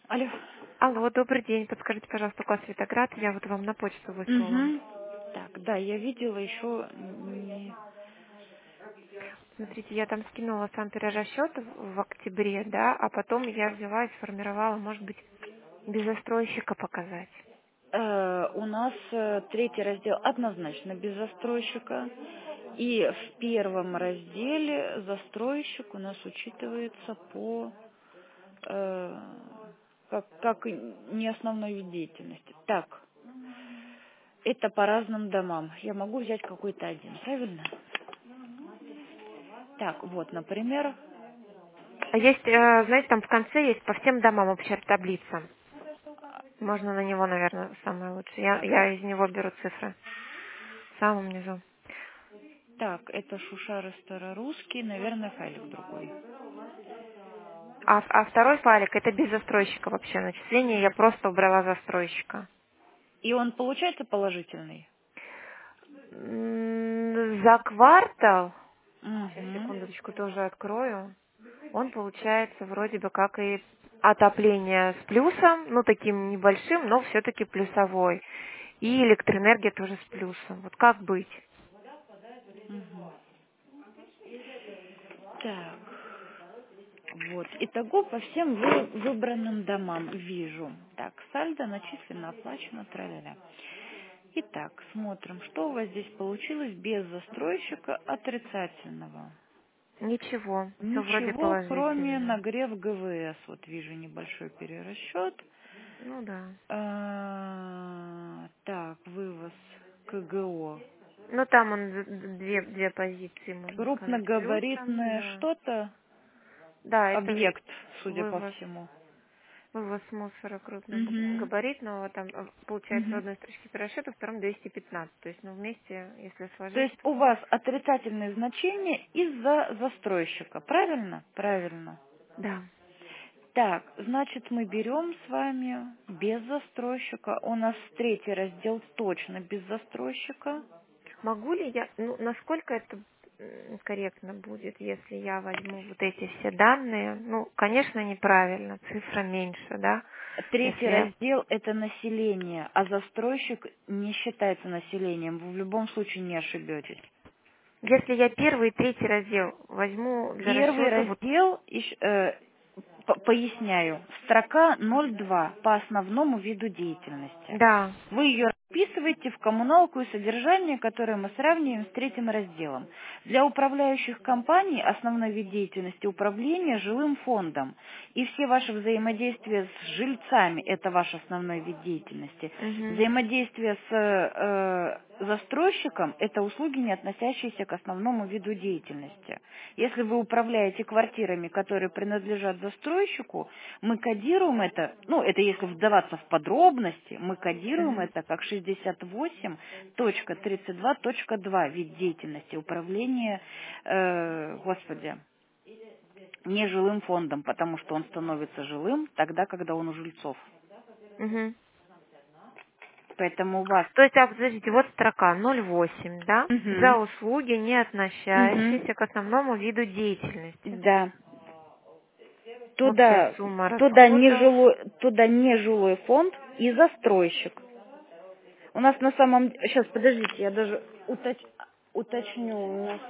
Алло. Алло, добрый день. Подскажите, пожалуйста, у вас Светоград, я вот вам на почту выслала. Угу. Так, да, я видела еще не... Смотрите, я там скинула сам перерасчет в октябре, да, а потом я взяла и сформировала, может быть, без застройщика показать. У нас третий раздел однозначно без застройщика. И в первом разделе застройщик у нас учитывается по как не основной вид деятельности. Так, это по разным домам. Я могу взять какой-то один, правильно? Так, вот, например, А есть, знаете, там в конце есть по всем домам общая таблица. Можно на него, наверное, самое лучшее. Я из него беру цифры. В самом низу. так, это Шушары Старорусский, наверное, файлик другой. А второй файлик это без застройщика вообще начисление. Я просто убрала застройщика. И он получается положительный? За квартал, сейчас Угу. секундочку тоже открою, он получается вроде бы как и отопление с плюсом, ну таким небольшим, но все-таки плюсовой. И электроэнергия тоже с плюсом. Вот как быть? Угу. Так, вот. Итого по всем выбранным домам вижу. Так, сальдо начислено, оплачено, тра-ля-ля. Итак, смотрим, что у вас здесь получилось без застройщика отрицательного. Ничего, все вроде Ничего, кроме положительно. нагрев ГВС. Вот вижу небольшой перерасчет. Ну да. Так, вывоз КГО. Ну там он две позиции, можно сказать, с плюсом, Крупногабаритное да. что-то, Да, это объект, судя по вывоз. всему. Вывоз мусора Угу. крупногабаритного, там получается в Угу. одной строчке по расчету, в втором 215. То есть, ну, вместе, если То сложить, есть у вас отрицательные значения из-за застройщика, правильно? Правильно. да. Так, значит, мы берем с вами без застройщика. У нас третий раздел точно без застройщика. Могу ли я, ну, насколько это корректно будет, если я возьму вот эти все данные? Ну, конечно, неправильно, цифра меньше, да? Третий Если я, раздел– это население, а застройщик не считается населением. Вы в любом случае не ошибетесь. если я первый и третий раздел возьму для Первый расчета, вот, раздел, поясняю, строка 02 по основному виду деятельности. да. Вы ее расписываете в коммуналку и содержание, которое мы сравниваем с третьим разделом. Для управляющих компаний основной вид деятельности– управление жилым фондом. И все ваши взаимодействия с жильцами– это ваш основной вид деятельности. Угу, Взаимодействие с застройщиком– это услуги, не относящиеся к основному виду деятельности. Если вы управляете квартирами, которые принадлежат застройщику, мы кодируем это, ну, это если вдаваться в подробности, мы кодируем угу, это как 68.32.2 вид деятельности управления, господи, нежилым фондом, потому что он становится жилым тогда, когда он у жильцов. угу. Поэтому у вас... То есть, подождите, вот строка 0,8, да? За Мгм. услуги, не Мгм. относящиеся к основному виду деятельности. Да. Общая Туда, сумма туда, расходов. туда нежилой фонд и застройщик. У нас на самом... Сейчас, подождите, я даже уточню. У нас...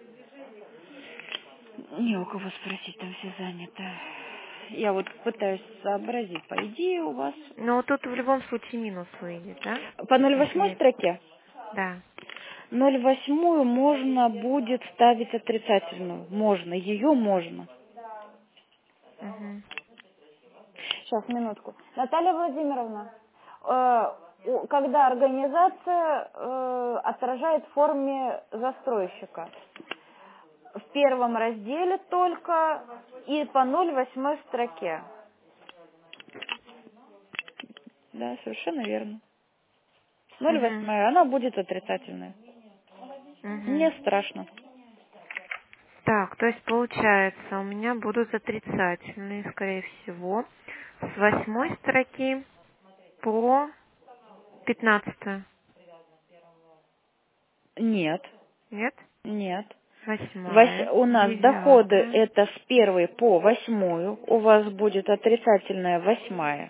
Не у кого спросить, там все заняты. Я вот пытаюсь сообразить. По идее у вас... Но тут в любом случае минус выйдет, да? По Если 0,8 я... строке Да. 0,8 можно будет ставить отрицательную. Можно, ее можно. Угу. Сейчас, минутку. Наталья Владимировна, когда организация отражает в форме застройщика, в первом разделе только и по 0,8 строке. Да, совершенно верно. Угу. 0,8, она будет отрицательная. Угу. Не страшно. Так, то есть получается, у меня будут отрицательные, скорее всего, с 8 строки по 15. Нет, Нет? нет. 8, У нас 9. доходы это с 1 по 8, у вас будет отрицательная 8.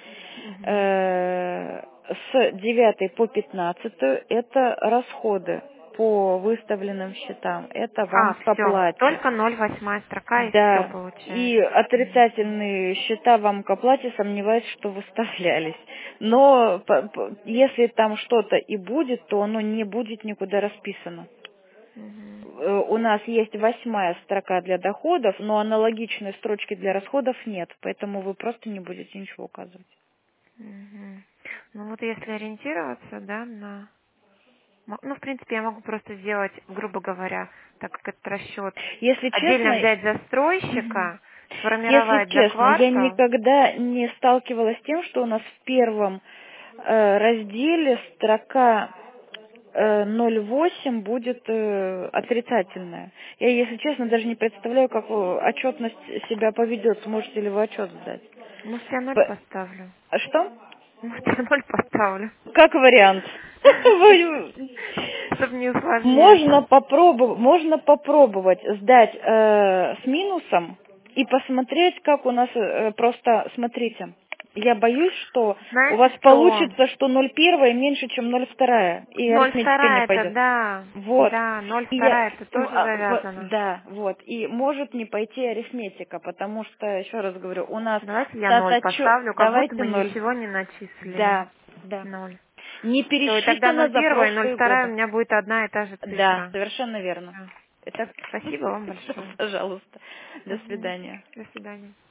С 9 по 15 это расходы по выставленным счетам. Это вам по Все. плате. Только 0,8 строка и все Да, получается. и отрицательные счета вам к оплате, сомневаюсь, что выставлялись. Но если там что-то и будет, то оно не будет никуда расписано. У нас есть 8 строка для доходов, но аналогичной строчки для расходов нет, поэтому вы просто не будете ничего указывать. Ну вот если ориентироваться, да, на... Ну, в принципе, я могу просто сделать, грубо говоря, так как этот расчет, Если отдельно честно, взять застройщика, если сформировать за честно, я квартал. никогда не сталкивалась с тем, что у нас в первом разделе строка 0,8 будет отрицательная. Я, если честно, даже не представляю, как отчетность себя поведет. Сможете ли вы отчет сдать? Может, я 0 П- поставлю? А что? Может, я 0 поставлю? Как вариант. Чтобы не усложнять. Можно попробовать сдать с минусом и посмотреть, как у нас просто, смотрите, я боюсь, что у вас Знаете что? получится, что 0,1 меньше, чем 0,2, и арифметика не 0,2 это, пойдет. да. Вот. Да, И 0,2 это тоже завязано. да, вот. И может не пойти арифметика, потому что, еще раз говорю, у нас Давайте я 0 статотчет. поставлю, как будто Давайте мы 0. ничего не начислили. Да, да. 0. Не Все, и тогда пересчитано за 0,1 и прошлые 0,2 у годы. меня будет одна и та же Да, цифра. совершенно верно. Да. Это, Спасибо вам большое. пожалуйста. До Мгм. свидания. До свидания.